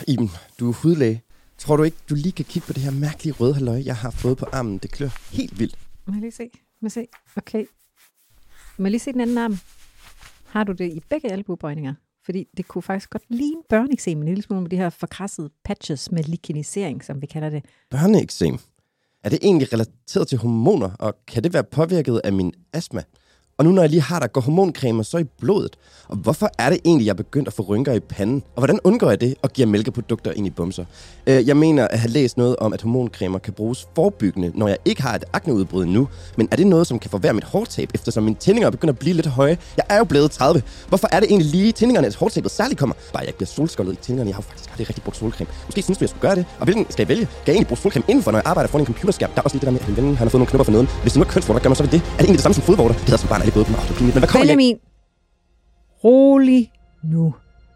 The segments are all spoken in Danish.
Iben, du er hudlæge. Tror du ikke, du lige kan kigge på det her mærkelige røde halløj, jeg har fået på armen? Det klør helt vildt. Må jeg lige se? Okay. Må jeg lige se den anden arm? Har du det i begge albuebøjninger? Fordi det kunne faktisk godt ligne børneeksem, en lille smule med de her forkrassede patches med likinisering, som vi kalder det. Børneeksem? Er det egentlig relateret til hormoner, og kan det være påvirket af min astma? Og nu når jeg lige har der, går hormoncremer så i blodet. Og hvorfor er det egentlig, jeg er begyndt at få rynker i panden? Og hvordan undgår jeg det og giver mælkeprodukter ind i bumser? Jeg mener at have læst noget om, at hormoncremer kan bruges forebyggende, når jeg ikke har et akneudbrud nu. Men er det noget, som kan forværre mit hårtab, eftersom mine tændinger begynder at blive lidt høje? Jeg er jo blevet 30. Hvorfor er det egentlig lige tændingerne, at hårtabet særligt kommer? Bare jeg ikke bliver solskoldet i tændingerne. Jeg har jo faktisk aldrig rigtig brugt solcreme. Måske synes du, jeg skulle gøre det. Og hvilken skal jeg vælge? Skal jeg egentlig bruge solcreme indenfor, når jeg arbejder foran en computerskærm? Der er også lige det der med, at min ven han har fået nogle knopper for neden. Hvis det nu er kønsvorter, gør man så ved det. Er det egentlig det samme som fodvorter? Det hedder som barn alle både på mig. Men hvad kommer Benjamin, rolig nu.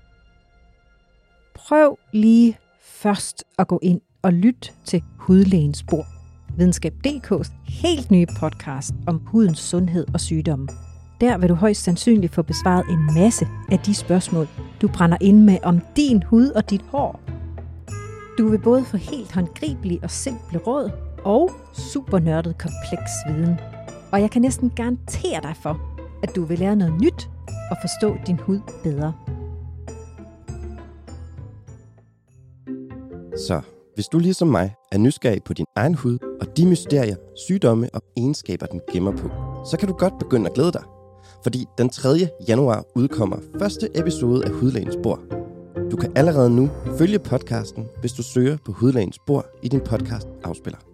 Prøv lige først at gå ind og lytte til Hudlægens Spor. Videnskab.dk's helt nye podcast om hudens sundhed og sygdomme. Der vil du højst sandsynligt få besvaret en masse af de spørgsmål, du brænder ind med om din hud og dit hår. Du vil både få helt håndgribelige og simple råd og supernørdet kompleks viden. Og jeg kan næsten garantere dig for, at du vil lære noget nyt og forstå din hud bedre. Så hvis du ligesom mig er nysgerrig på din egen hud og de mysterier, sygdomme og egenskaber, den gemmer på, så kan du godt begynde at glæde dig. Fordi den 3. januar udkommer første episode af Hudlægens Spor. Du kan allerede nu følge podcasten, hvis du søger på Hudlægens Spor i din podcast afspiller.